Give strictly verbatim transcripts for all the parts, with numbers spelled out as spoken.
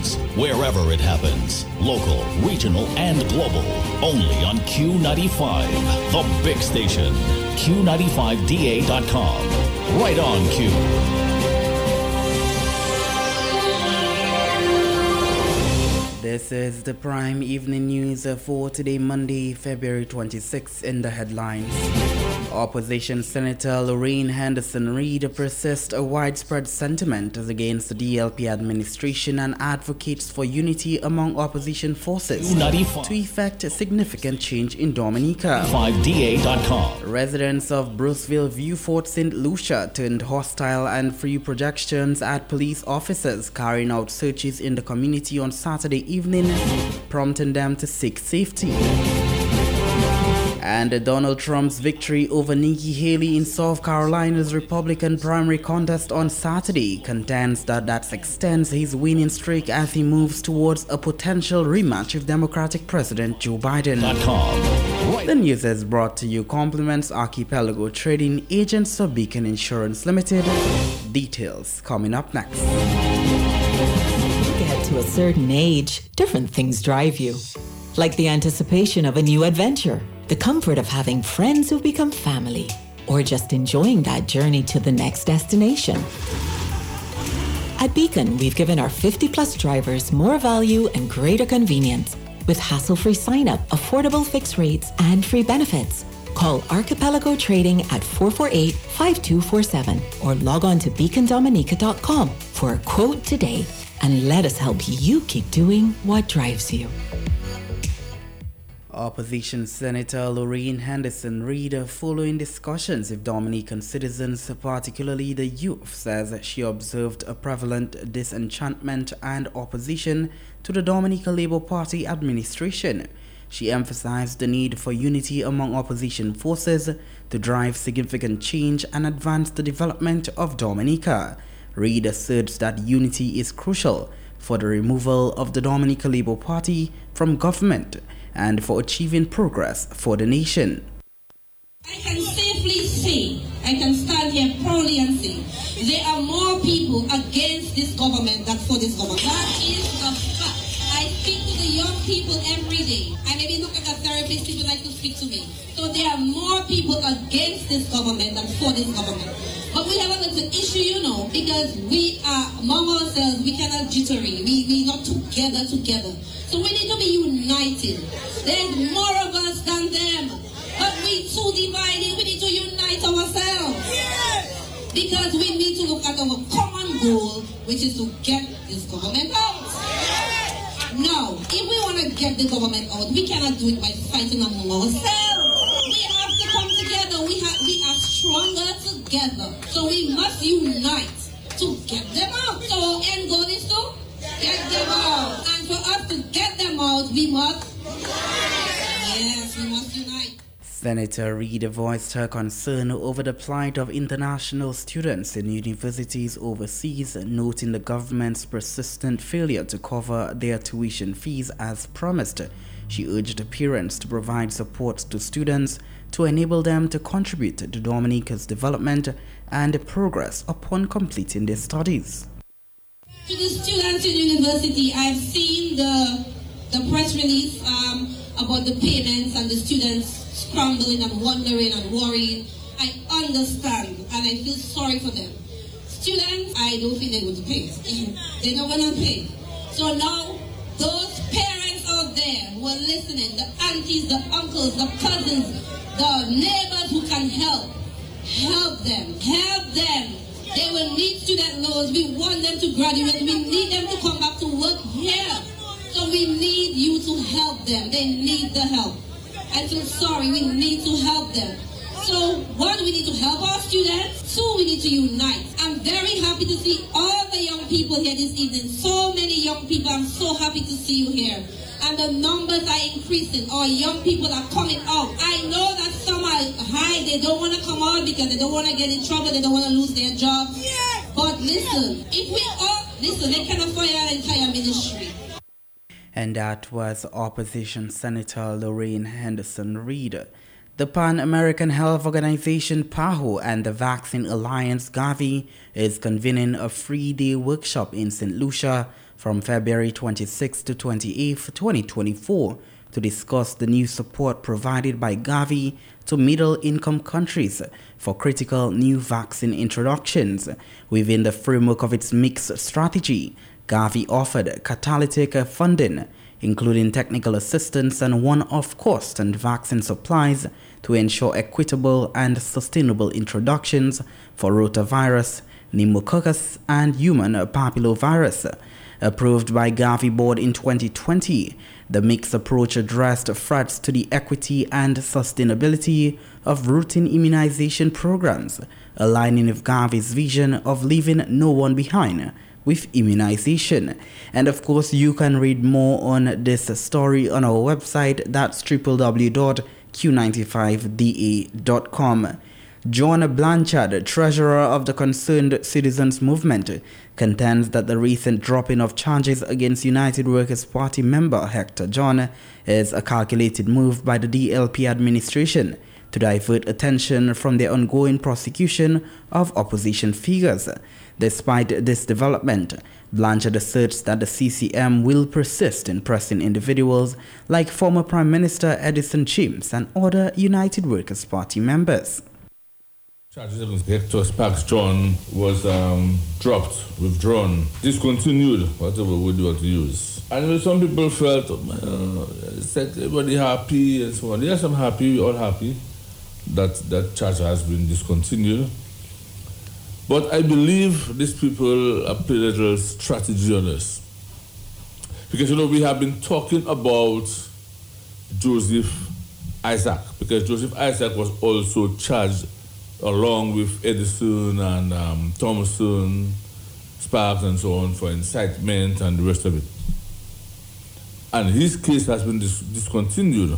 news, wherever it happens. Local, regional, and global. Only on Q ninety-five, the big station. Q ninety-five D A dot com. Right on, Q. This is the Prime Evening News for today, Monday, February twenty-sixth, in the headlines. Opposition Senator Lorraine Henderson Reid persists a widespread sentiment against the D L P administration and advocates for unity among opposition forces to effect a significant change in Dominica. five D A dot com. Residents of Bruceville View Fort Saint Lucia turned hostile and threw projections at police officers carrying out searches in the community on Saturday evening, prompting them to seek safety. And Donald Trump's victory over Nikki Haley in South Carolina's Republican primary contest on Saturday contends that that extends his winning streak as he moves towards a potential rematch with Democratic President Joe Biden. Right. The news is brought to you compliments Archipelago Trading, agents of Beacon Insurance Limited. Details coming up next. Get to a certain age, different things drive you. Like the anticipation of a new adventure, the comfort of having friends who've become family, or just enjoying that journey to the next destination. At Beacon, we've given our fifty plus drivers more value and greater convenience with hassle-free sign-up, affordable fixed rates, and free benefits. Call Archipelago Trading at four four eight, five two four seven or log on to beacon dominica dot com for a quote today and let us help you keep doing what drives you. Opposition Senator Lorraine Henderson Reid, following discussions with Dominican citizens, particularly the youth, says she observed a prevalent disenchantment and opposition to the Dominica Labour Party administration. She emphasized the need for unity among opposition forces to drive significant change and advance the development of Dominica. Reid asserts that unity is crucial for the removal of the Dominica Labour Party from government and for achieving progress for the nation. I can safely say, I can stand here proudly and say, there are more people against this government than for this government. That is a fact. I speak to the young people every day. I maybe look at a therapist, people like to speak to me. So there are more people against this government than for this government. But we have a little issue, you know, because we are among ourselves, we cannot jittery. We we not together together. So we need to be united. There's more of us than them. But we too divided, we need to unite ourselves. Yes. Because we need to look at our common goal, which is to get this government out. Yes. Now, if we want to get the government out, we cannot do it by fighting among ourselves. We have to come together. We have we are stronger together. So we must unite to get them out. So our end goal is to get them out. And for us to get them out, we must yes, we must unite. Senator Reid voiced her concern over the plight of international students in universities overseas, noting the government's persistent failure to cover their tuition fees as promised. She urged parents to provide support to students to enable them to contribute to Dominica's development and progress upon completing their studies. To the students in university, I've seen the the press release um, about the payments and the students scrambling and wondering and worrying. I understand and I feel sorry for them. Students, I don't think they're going to pay. They're not going to pay. So now, those parents out there who are listening, the aunties, the uncles, the cousins, the neighbors who can help, help them, help them. They will need student loans. We want them to graduate. We need them to come back to work here. So we need you to help them. They need the help. I feel sorry. We need to help them. So one, we need to help our students. Two, we need to unite. I'm very happy to see all the young people here this evening. So many young people. I'm so happy to see you here. And the numbers are increasing. Our young people are coming out. I know that some are high. They don't want to come out because they don't want to get in trouble. They don't want to lose their job. Yeah. But listen, if we all, listen, they cannot fire our entire ministry. And that was Opposition Senator Lorraine Henderson Reid. The Pan-American Health Organization PAHO and the Vaccine Alliance Gavi is convening a three-day workshop in Saint Lucia from February twenty-sixth to twenty-eighth, twenty twenty-four, to discuss the new support provided by Gavi to middle-income countries for critical new vaccine introductions. Within the framework of its mixed strategy, Gavi offered catalytic funding, including technical assistance and one-off cost and vaccine supplies to ensure equitable and sustainable introductions for rotavirus, pneumococcus, and human papillovirus. Approved by Gavi board in twenty twenty, the mixed approach addressed threats to the equity and sustainability of routine immunization programs, aligning with Gavi's vision of leaving no one behind with immunization. And of course, you can read more on this story on our website, that's w w w dot q ninety-five d a dot com. John Blanchard, treasurer of the Concerned Citizens Movement, contends that the recent dropping of charges against United Workers' Party member Hector John is a calculated move by the D L P administration to divert attention from the ongoing prosecution of opposition figures. Despite this development, Blanchard asserts that the C C M will persist in pressing individuals like former Prime Minister Edison James and other United Workers' Party members. Charges against Hector Sparks John was um, dropped, withdrawn, discontinued, whatever word you want to use. And some people felt, uh, it's like everybody happy and so on. Yes, I'm happy, we're all happy that that charge has been discontinued. But I believe these people are playing a little strategy on us. Because, you know, we have been talking about Joseph Isaac, because Joseph Isaac was also charged along with Edison and um, Thompson, Sparks and so on for incitement and the rest of it. And his case has been dis- discontinued.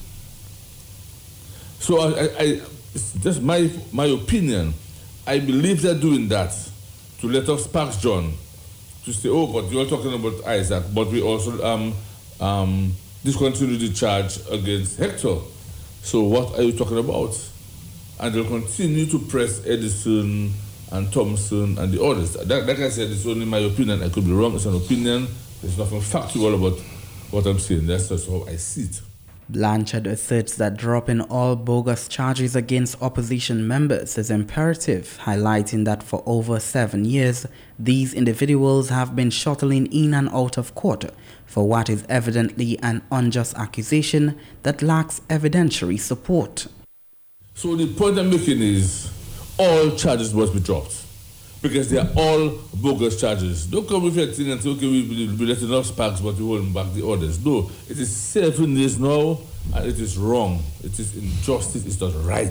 So I, I, I, it's just my, my opinion. I believe they're doing that to let off Sparks John, to say, oh, but you're talking about Isaac, but we also um, um, discontinued the charge against Hector. So what are you talking about? And they'll continue to press Edison and Thompson and the others. That, like I said, it's only my opinion. I could be wrong. It's an opinion. There's nothing factual about what I'm saying. That's just how I see it. Blanchard asserts that dropping all bogus charges against opposition members is imperative, highlighting that for over seven years, these individuals have been shuttling in and out of court for what is evidently an unjust accusation that lacks evidentiary support. So the point I'm making is all charges must be dropped because they are all bogus charges. Don't come with your thing and say, okay, we'll be letting off Sparks, but we're holding back the others. No, it is seven years now, and it is wrong. It is injustice. It's not right.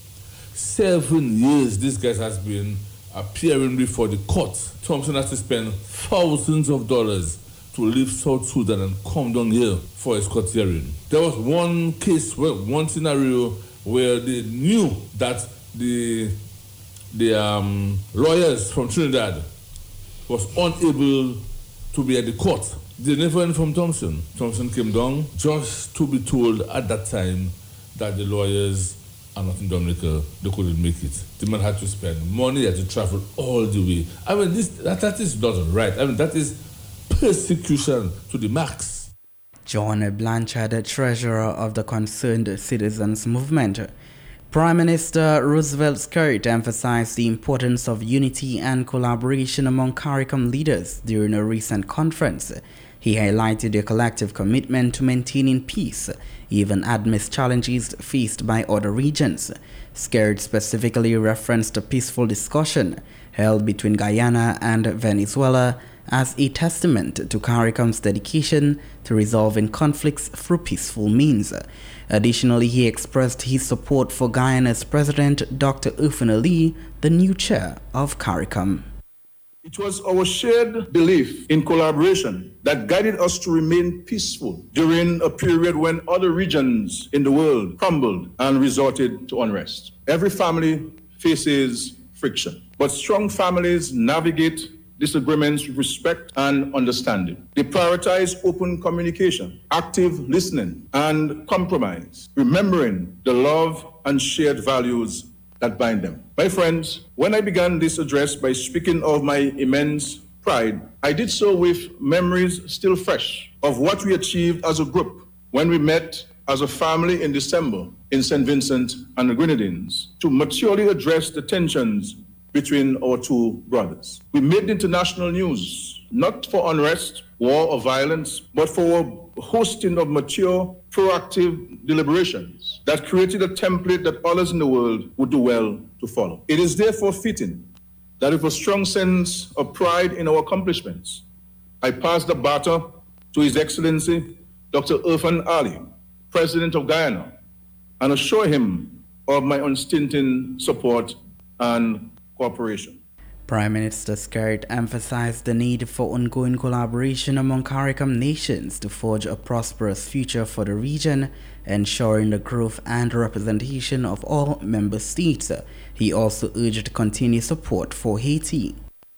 Seven years this guy has been appearing before the court. Thompson has to spend thousands of dollars to leave South Sudan and come down here for his court hearing. There was one case, one scenario where they knew that the the um, lawyers from Trinidad was unable to be at the court. They never informed Thompson. Thompson came down just to be told at that time that the lawyers are not in Dominica. They couldn't make it. The man had to spend money, he had to travel all the way. I mean, this that, that is not right. I mean, that is persecution to the max. John Blanchard, treasurer of the Concerned Citizens Movement. Prime Minister Roosevelt Skerrit emphasized the importance of unity and collaboration among CARICOM leaders during a recent conference. He highlighted their collective commitment to maintaining peace, even amidst challenges faced by other regions. Skerrit specifically referenced a peaceful discussion held between Guyana and Venezuela as a testament to CARICOM's dedication to resolving conflicts through peaceful means. Additionally, he expressed his support for Guyana's President Doctor Irfaan Ali, the new chair of CARICOM. It was our shared belief in collaboration that guided us to remain peaceful during a period when other regions in the world crumbled and resorted to unrest. Every family faces friction, but strong families navigate disagreements with respect and understanding. They prioritize open communication, active listening, and compromise, remembering the love and shared values that bind them. My friends, when I began this address by speaking of my immense pride, I did so with memories still fresh of what we achieved as a group when we met as a family in December in Saint Vincent and the Grenadines to maturely address the tensions between our two brothers. We made international news, not for unrest, war, or violence, but for hosting of mature, proactive deliberations that created a template that others in the world would do well to follow. It is therefore fitting that with a strong sense of pride in our accomplishments, I pass the baton to His Excellency Doctor Irfan Ali, President of Guyana, and assure him of my unstinting support and cooperation. Prime Minister Skerrit emphasized the need for ongoing collaboration among CARICOM nations to forge a prosperous future for the region, ensuring the growth and representation of all member states. He also urged continued support for Haiti.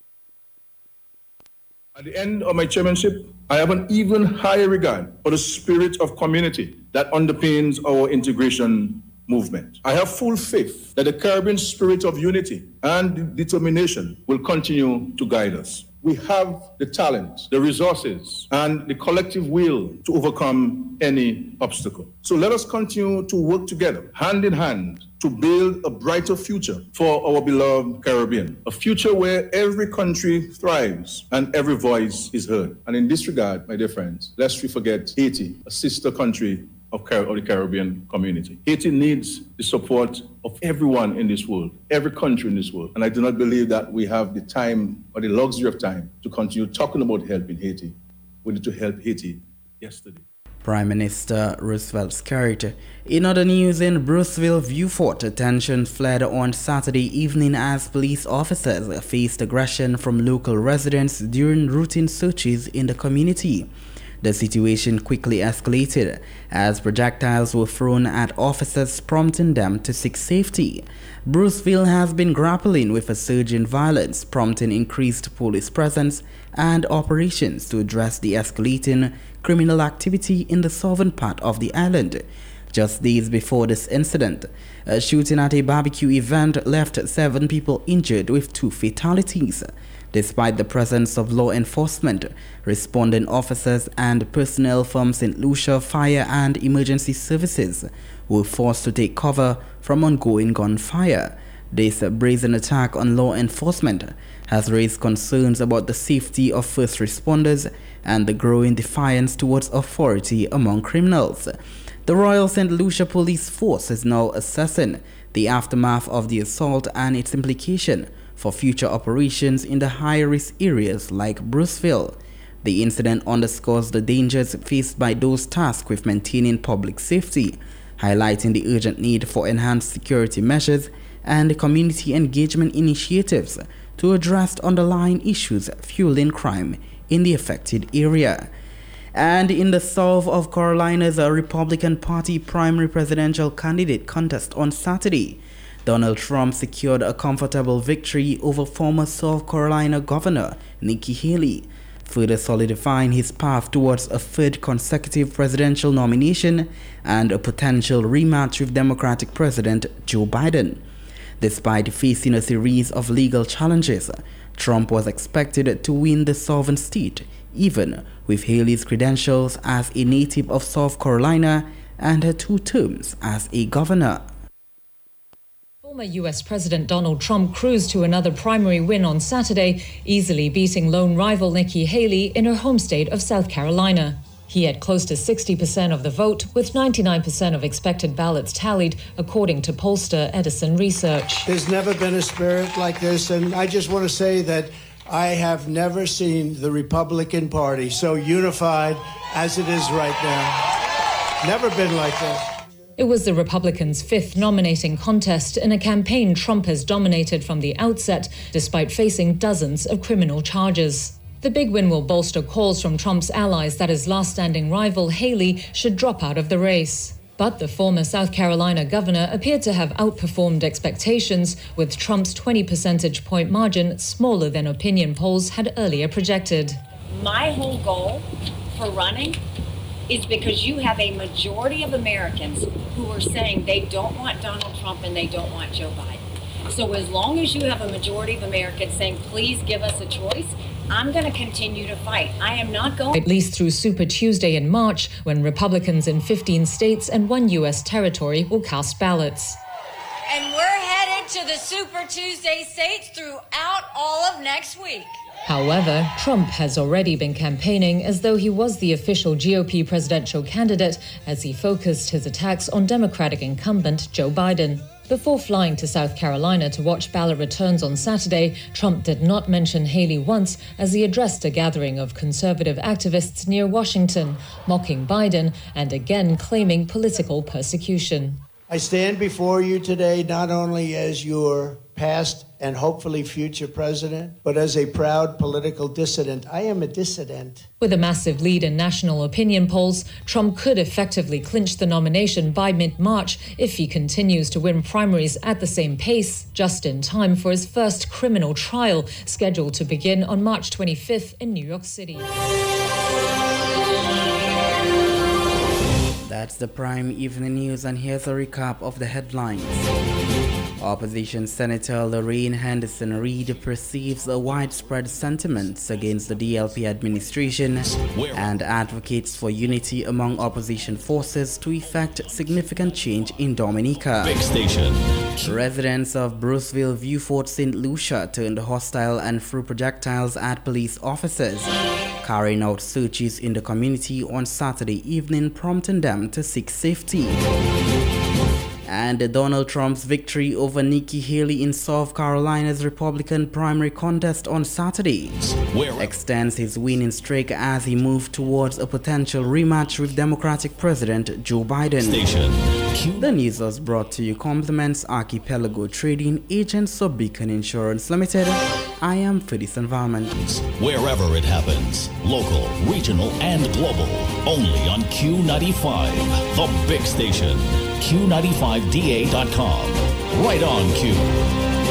At the end of my chairmanship, I have an even higher regard for the spirit of community that underpins our integration movement. I have full faith that the Caribbean spirit of unity and determination will continue to guide us. We have the talent, the resources, and the collective will to overcome any obstacle. So let us continue to work together, hand in hand, to build a brighter future for our beloved Caribbean, a future where every country thrives and every voice is heard. And in this regard, my dear friends, lest we forget Haiti, a sister country of, Car- of the Caribbean community. Haiti needs the support of everyone in this world, every country in this world. And I do not believe that we have the time or the luxury of time to continue talking about helping Haiti. We need to help Haiti yesterday. Prime Minister Roosevelt Skerrit. In other news, in Bruceville, Vieux-Fort, tension fled on Saturday evening as police officers faced aggression from local residents during routine searches in the community. The situation quickly escalated as projectiles were thrown at officers, prompting them to seek safety. Bruceville has been grappling with a surge in violence, prompting increased police presence and operations to address the escalating criminal activity in the southern part of the island. Just days before this incident, a shooting at a barbecue event left seven people injured with two fatalities. Despite the presence of law enforcement, responding officers and personnel from Saint Lucia Fire and Emergency Services were forced to take cover from ongoing gunfire. This brazen attack on law enforcement has raised concerns about the safety of first responders and the growing defiance towards authority among criminals. The Royal Saint Lucia Police Force is now assessing the aftermath of the assault and its implication for future operations in the high-risk areas like Bruceville. The incident underscores the dangers faced by those tasked with maintaining public safety, highlighting the urgent need for enhanced security measures and community engagement initiatives to address underlying issues fueling crime in the affected area. And in the South of Carolina's Republican Party primary presidential candidate contest on Saturday, Donald Trump secured a comfortable victory over former South Carolina Governor Nikki Haley, further solidifying his path towards a third consecutive presidential nomination and a potential rematch with Democratic President Joe Biden. Despite facing a series of legal challenges, Trump was expected to win the southern state, even with Haley's credentials as a native of South Carolina and her two terms as a governor. Former U S President Donald Trump cruised to another primary win on Saturday, easily beating lone rival Nikki Haley in her home state of South Carolina. He had close to sixty percent of the vote, with ninety-nine percent of expected ballots tallied, according to pollster Edison Research. There's never been a spirit like this, and I just want to say that I have never seen the Republican Party so unified as it is right now. Never been like this. It was the Republicans' fifth nominating contest in a campaign Trump has dominated from the outset, despite facing dozens of criminal charges. The big win will bolster calls from Trump's allies that his last-standing rival, Haley, should drop out of the race. But the former South Carolina governor appeared to have outperformed expectations, with Trump's twenty percentage point margin smaller than opinion polls had earlier projected. My whole goal for running is because you have a majority of Americans who are saying they don't want Donald Trump and they don't want Joe Biden. So as long as you have a majority of Americans saying, please give us a choice, I'm going to continue to fight. I am not going... At least through Super Tuesday in March, when Republicans in fifteen states and one U S territory will cast ballots. And we're headed to the Super Tuesday states throughout all of next week. However, Trump has already been campaigning as though he was the official G O P presidential candidate as he focused his attacks on Democratic incumbent Joe Biden. Before flying to South Carolina to watch ballot returns on Saturday, Trump did not mention Haley once as he addressed a gathering of conservative activists near Washington, mocking Biden and again claiming political persecution. I stand before you today not only as your past and hopefully future president, but as a proud political dissident. I am a dissident. With a massive lead in national opinion polls, Trump could effectively clinch the nomination by mid-March if he continues to win primaries at the same pace, just in time for his first criminal trial, scheduled to begin on March twenty-fifth in New York City. That's the Prime Evening News, and here's a recap of the headlines. Opposition Senator Lorraine Henderson Reed perceives a widespread sentiments against the D L P administration and advocates for unity among opposition forces to effect significant change in Dominica. Big Station. Residents of Bruceville, Vieux-Fort, Saint Lucia turned hostile and threw projectiles at police officers, carrying out searches in the community on Saturday evening, prompting them to seek safety. And Donald Trump's victory over Nikki Haley in South Carolina's Republican primary contest on Saturday Where? extends his winning streak as he moved towards a potential rematch with Democratic President Joe Biden. Station. The news was brought to you compliments Archipelago Trading, agents of Beacon Insurance Limited. I am Fidis Environment. Wherever it happens, local, regional, and global, only on Q ninety-five, the big station. Q ninety-five D A dot com. Right on, Q.